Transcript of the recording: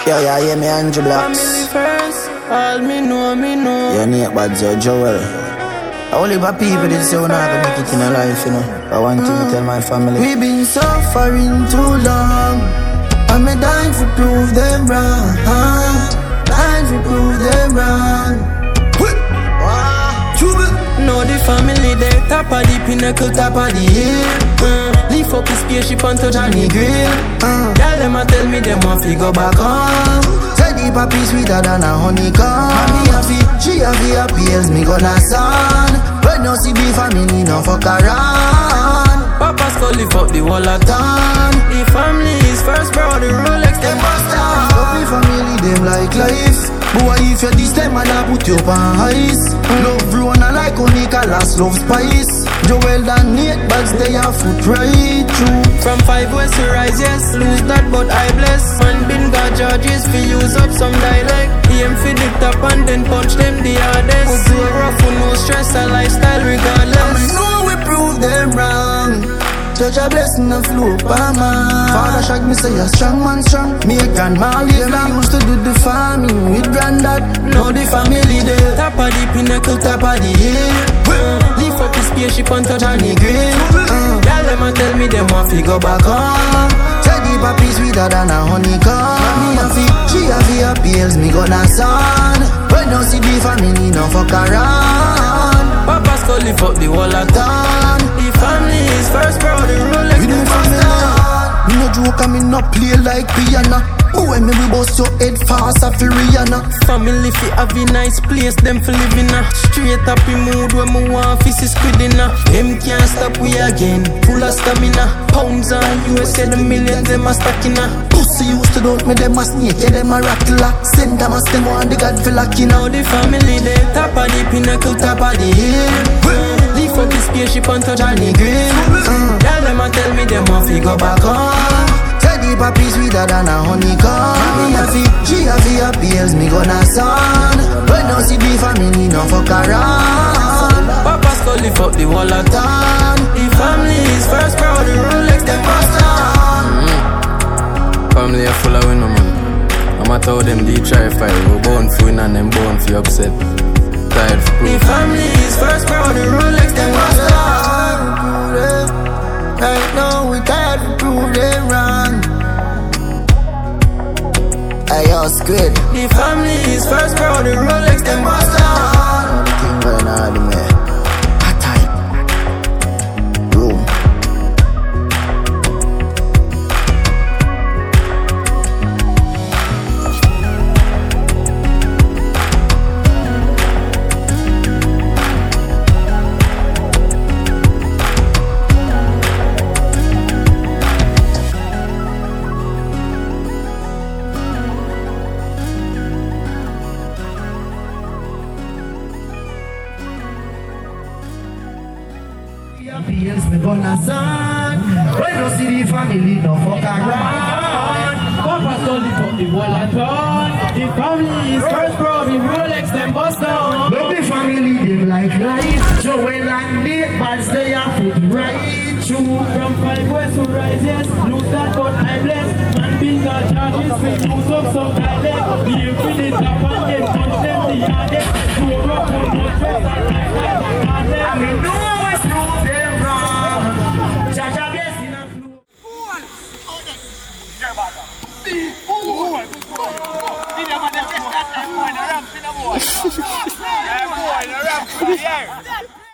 Yeah, me Andrew Blacks. Family first, all me know. Yeah, Nate Bad Joel. Only for people that say we're not gonna make it in a life, you know. I want to tell my family. We've been suffering too long, and me dying to prove them wrong. Dying to prove them wrong. Know the family, they top of the pinnacle, top of the hill. Lift up the spaceship and touch on the grill. Tell them and tell me them want to go back home. Say the papi sweeter than a honeycomb. Me happy, she happy as me gonna son. When no see the family, no fuck around. Papa's go lift up the wall of town. The family is first, bro, the Rolex, them must down. Happy family, them like life. Boy, if you this time, I put you up on ice. Love run like Onika, last love spice. Joel and Nate Bags, they are foot right through. From 5 west to rise, yes, lose that, but I bless. Man, been got charges for use up some dialect. Aim for the top and then punch them the hardest. Put to a rough with no stress, a lifestyle regardless. I know we prove them wrong. Judge a blessing and flow upon man. Father shag me say a strong man strong. Me a grandma live long. Used to do the farming with granddad. Now the family there. Top of the pinnacle, top of the hill. Lift up the spaceship and touch on the grill. Tell them and tell me them want to go back home. Say the papi sweeter than a honeycomb. Me happy, she happy as me gonna son. When no see the family, no fuck around. Papa's go lift up the wall of town. The family is first, bro, the Rolex, we them must down. Me no joke and me no play like piano. Boy, me we bust your head fast a fi Rihanna. Family fi have a nice place, them fi live in a straight up in mood when me want fi see squid in a. Them can't stop we again, full of stamina. Pounds on USA, the millions them a stacking a. Pussy used to doubt me, them a snake, yeah, them a rattler. Send them a stem on the God feel like you know. Now the family they top of the pinnacle, top of the hill. Lift up the spaceship and touch on the grill. Tell them and tell me them want fi go back home. Say the papi sweeter than a honeycomb. Me happy, she happy as me gonna son. When no see the family, no fuck around. Papa's go lift up the wall of town. The family is first, bro, the Rolex, them must down. Family are full of winner, man. I'ma tell them they try fight. We born for win and them born for upset. Tired for proof. The family is first, bro, the Rolex, them must down. Right now we tired to prove them wrong. Hey, yo, Squid. The family is first, bro, the Rolex, them must down. King going hard, man. Hot time. Room. Yes, me gonna son. When no see the family, no fuck around. Papa's go lift up the wall of town. The family is first, bro, the Rolex, them bust down. Love the family, them like life. Joel and Nate Bags, they are foot right through. From 5 west to rise, yes, lose that, but I bless. Man, been got charges for use up some dialect. The infinite top and then punch them the hardest. To a rock on the stress and I mean, no one prove them wrong. Jaja blessing and flow. Yeah, boy, the rap, yeah.